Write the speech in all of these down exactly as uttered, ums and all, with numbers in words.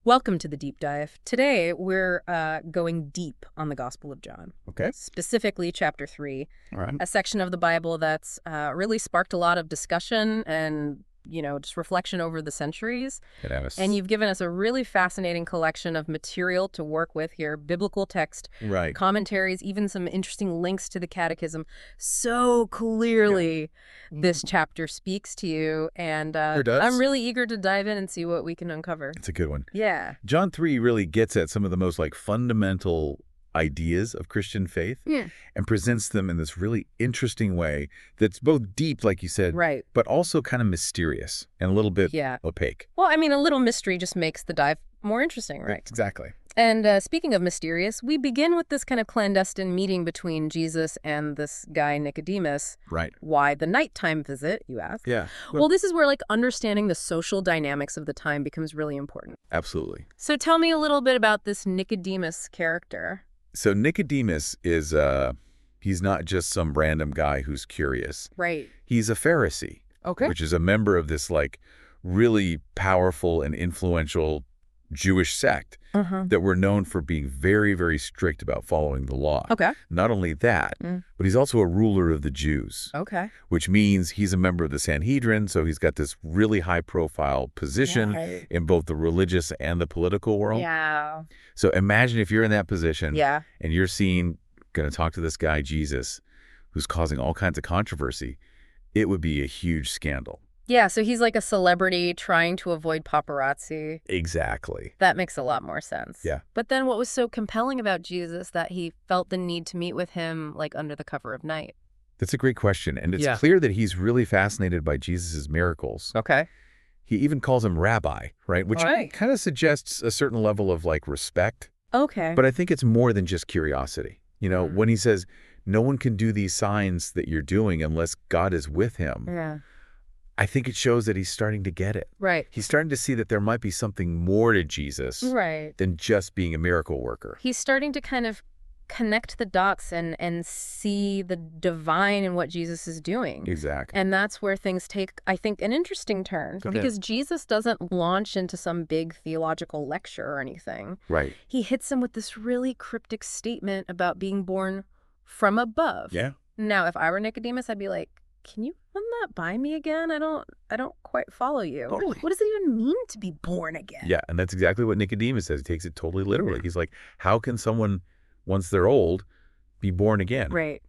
Welcome to the deep dive. Today, we're uh, going deep on the Gospel of John. Okay. Specifically, chapter three, All right. a section of the Bible that's uh, really sparked a lot of discussion and, you know, just reflection over the centuries. It has. And you've given us a really fascinating collection of material to work with here, biblical text, right. commentaries, even some interesting links to the catechism. So clearly, yeah. this chapter speaks to you, and uh, Sure does. I'm really eager to dive in and see what we can uncover. It's a good one. Yeah. John three really gets at some of the most like fundamental ideas of Christian faith Yeah. and presents them in this really interesting way that's both deep, like you said, Right. but also kind of mysterious and a little bit yeah. opaque. Well, I mean, a little mystery just makes the dive more interesting, right? Exactly. And uh, speaking of mysterious, we begin with this kind of clandestine meeting between Jesus and this guy, Nicodemus. Right. Why the nighttime visit, you ask? Yeah. Well, this is where, like, understanding the social dynamics of the time becomes really important. Absolutely. So tell me a little bit about this Nicodemus character. So Nicodemus is, uh, he's not just some random guy who's curious. Right. He's a Pharisee. Okay. Which is a member of this, like, really powerful and influential Jewish sect uh-huh. that were known for being very, very strict about following the law. Okay. Not only that, mm. but he's also a ruler of the Jews. Okay. Which means he's a member of the Sanhedrin, so he's got this really high-profile position right. in both the religious and the political world. Yeah. So imagine if you're in that position yeah. and you're seen going to talk to this guy, Jesus, who's causing all kinds of controversy. It would be a huge scandal. Yeah, so he's like a celebrity trying to avoid paparazzi. Exactly. That makes a lot more sense. Yeah. But then what was so compelling about Jesus that he felt the need to meet with him, like, under the cover of night? That's a great question. And it's yeah. clear that he's really fascinated by Jesus' miracles. Okay. He even calls him rabbi, right? Which right. kind of suggests a certain level of, like, respect. Okay. But I think it's more than just curiosity. You know, mm. when he says, no one can do these signs that you're doing unless God is with him. Yeah. I think it shows that he's starting to get it. Right. He's starting to see that there might be something more to Jesus right. than just being a miracle worker. He's starting to kind of connect the dots and, and see the divine in what Jesus is doing. Exactly. And that's where things take, I think, an interesting turn. Okay. Because Jesus doesn't launch into some big theological lecture or anything. Right. He hits him with this really cryptic statement about being born from above. Yeah. Now, if I were Nicodemus, I'd be like, can you run that by me again? I don't I don't quite follow you. Totally. What does it even mean to be born again? Yeah, and that's exactly what Nicodemus says. He takes it totally literally. He's like, how can someone, once they're old, be born again? Right.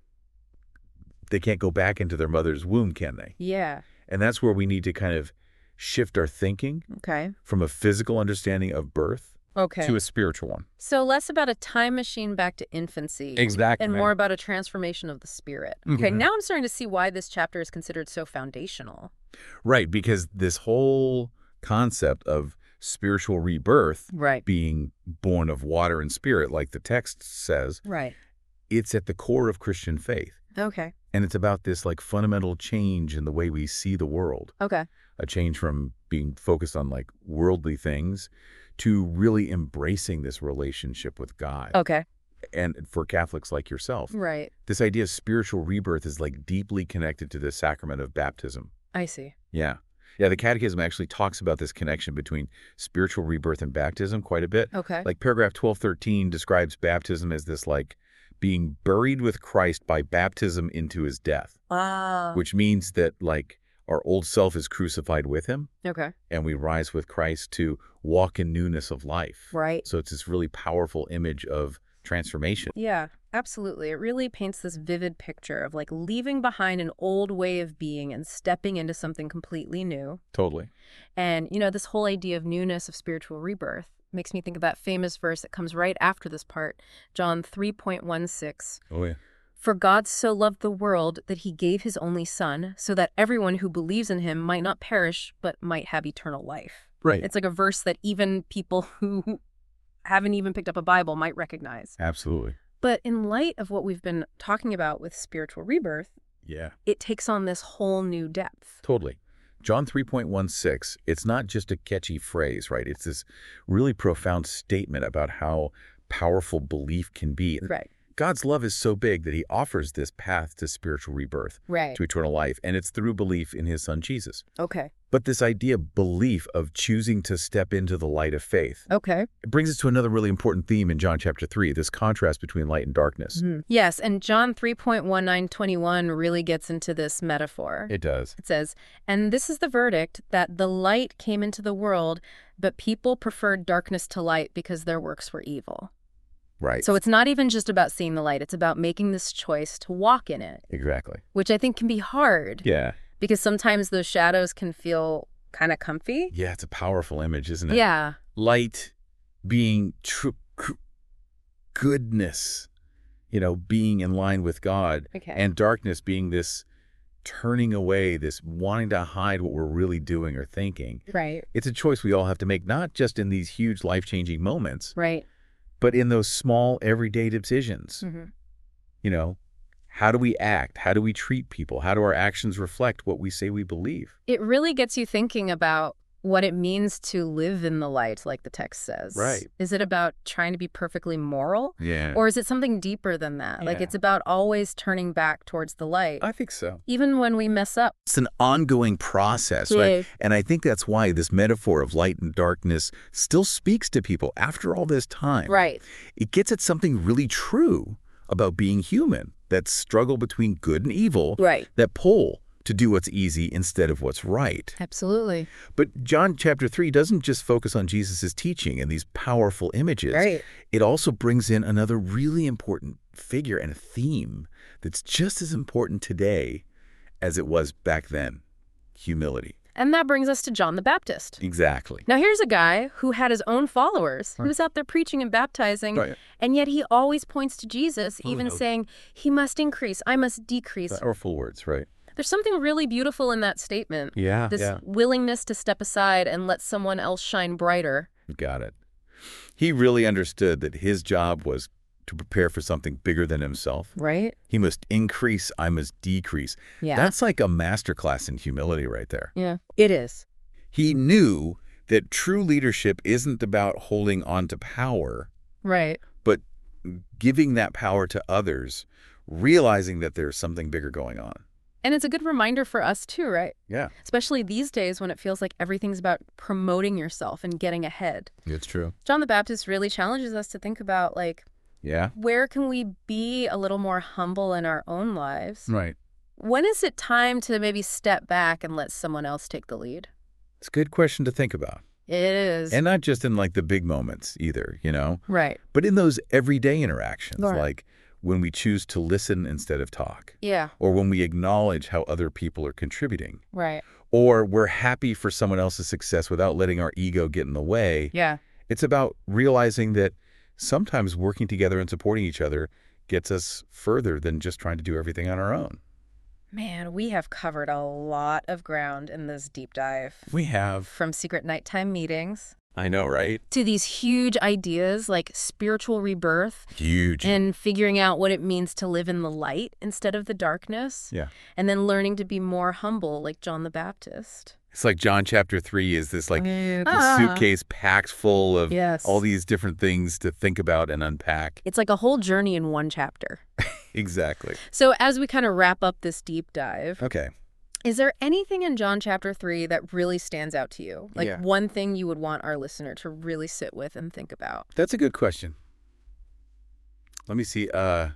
They can't go back into their mother's womb, can they? Yeah. And that's where we need to kind of shift our thinking okay. from a physical understanding of birth okay. to a spiritual one. So less about a time machine back to infancy. Exactly. And more about a transformation of the spirit. Mm-hmm. Okay, now I'm starting to see why this chapter is considered so foundational. Right, because this whole concept of spiritual rebirth, right. being born of water and spirit, like the text says, right. it's at the core of Christian faith. Okay. And it's about this like fundamental change in the way we see the world. Okay. A change from being focused on like worldly things to really embracing this relationship with God. Okay. And for Catholics like yourself. Right. This idea of spiritual rebirth is like deeply connected to the sacrament of baptism. I see. Yeah. Yeah, the Catechism actually talks about this connection between spiritual rebirth and baptism quite a bit. Okay. Like paragraph twelve thirteen describes baptism as this like being buried with Christ by baptism into his death. Wow. Which means that like our old self is crucified with him. Okay. And we rise with Christ to walk in newness of life. Right. So it's this really powerful image of transformation. Yeah, absolutely. It really paints this vivid picture of like leaving behind an old way of being and stepping into something completely new. Totally. And, you know, this whole idea of newness, of spiritual rebirth, makes me think of that famous verse that comes right after this part, John three point one six. Oh, yeah. For God so loved the world that he gave his only son, so that everyone who believes in him might not perish, but might have eternal life. Right. It's like a verse that even people who haven't even picked up a Bible might recognize. Absolutely. But in light of what we've been talking about with spiritual rebirth, yeah, it takes on this whole new depth. Totally. John three point one six, it's not just a catchy phrase, right? It's this really profound statement about how powerful belief can be. Right. God's love is so big that he offers this path to spiritual rebirth, Right. to eternal life, and it's through belief in his son Jesus. Okay. But this idea of belief, of choosing to step into the light of faith, Okay. it brings us to another really important theme in John chapter three, this contrast between light and darkness. Mhm. Yes, and John three point one nine twenty-one really gets into this metaphor. It does. It says, "And this is the verdict, that the light came into the world, but people preferred darkness to light because their works were evil." Right. So it's not even just about seeing the light. It's about making this choice to walk in it, Exactly. which I think can be hard Yeah. because sometimes those shadows can feel kind of comfy. Yeah, it's a powerful image, isn't it? Yeah. Light being true goodness, you know, being in line with God, Okay. and darkness being this turning away, this wanting to hide what we're really doing or thinking. Right. It's a choice we all have to make, not just in these huge life-changing moments, Right. but in those small everyday decisions. Mm-hmm. You know, how do we act? How do we treat people? How do our actions reflect what we say we believe? It really gets you thinking about what it means to live in the light, like the text says. Right. Is it about trying to be perfectly moral? Yeah. Or is it something deeper than that? Like Yeah. it's about always turning back towards the light, I think so. even when we mess up. It's an ongoing process, right? And I think that's why this metaphor of light and darkness still speaks to people after all this time. Right. It gets at something really true about being human, that struggle between good and evil, Right. that pull to do what's easy instead of what's right. Absolutely. But John chapter three doesn't just focus on Jesus' teaching and these powerful images. Right. It also brings in another really important figure and a theme that's just as important today as it was back then: humility. And that brings us to John the Baptist. Exactly. Now, here's a guy who had his own followers. He was out there preaching and baptizing, Right. and yet he always points to Jesus, Oh, even no. saying, he must increase, I must decrease. Powerful words, right? There's something really beautiful in that statement. Yeah, This yeah. willingness to step aside and let someone else shine brighter. Got it. He really understood that his job was to prepare for something bigger than himself. Right? He must increase, I must decrease. Yeah. That's like a masterclass in humility right there. Yeah, it is. He knew that true leadership isn't about holding on to power, Right. but giving that power to others, realizing that there's something bigger going on. And it's a good reminder for us too, right? Yeah, Especially these days when it feels like everything's about promoting yourself and getting ahead. it's true. John the Baptist really challenges us to think about, like, Yeah, where can we be a little more humble in our own lives? right. When is it time to maybe step back and let someone else take the lead? It's a good question to think about. It is. And not just in like the big moments either, you know, Right. but in those everyday interactions, Right. like when we choose to listen instead of talk, Yeah. or when we acknowledge how other people are contributing, Right. or we're happy for someone else's success without letting our ego get in the way. Yeah. It's about realizing that sometimes working together and supporting each other gets us further than just trying to do everything on our own. Man, we have covered a lot of ground in this deep dive. We have. From secret nighttime meetings I know, right? to these huge ideas like spiritual rebirth Huge. and figuring out what it means to live in the light instead of the darkness. Yeah. And then learning to be more humble like John the Baptist. It's like John chapter three is this like this Ah. suitcase packed full of Yes. all these different things to think about and unpack. It's like a whole journey in one chapter. Exactly. So as we kind of wrap up this deep dive, Okay. is there anything in John chapter three that really stands out to you? Like Yeah. one thing you would want our listener to really sit with and think about? That's a good question. Let me see. Uh,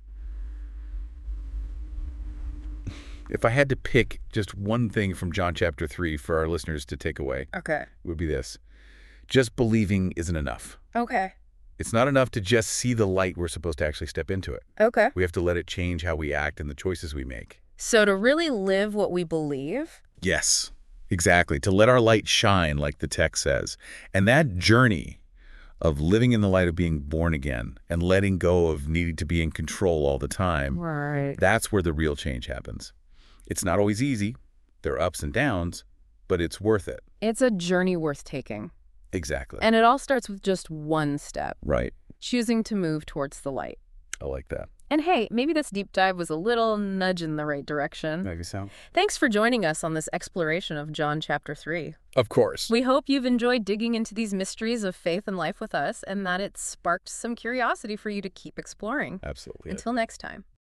if I had to pick just one thing from John chapter three for our listeners to take away, Okay. it would be this. Just believing isn't enough. Okay. It's not enough to just see the light. We're supposed to actually step into it. Okay. We have to let it change how we act and the choices we make. So to really live what we believe, Yes, exactly. To let our light shine, like the text says. And that journey of living in the light of being born again and letting go of needing to be in control all the time, right. that's where the real change happens. It's not always easy. There are ups and downs, but it's worth it. It's a journey worth taking. Exactly. And it all starts with just one step, Right. choosing to move towards the light. I like that. And hey, maybe this deep dive was a little nudge in the right direction. Maybe so. Thanks for joining us on this exploration of John chapter three. Of course. We hope you've enjoyed digging into these mysteries of faith and life with us, and that it's sparked some curiosity for you to keep exploring. Absolutely. Until next time.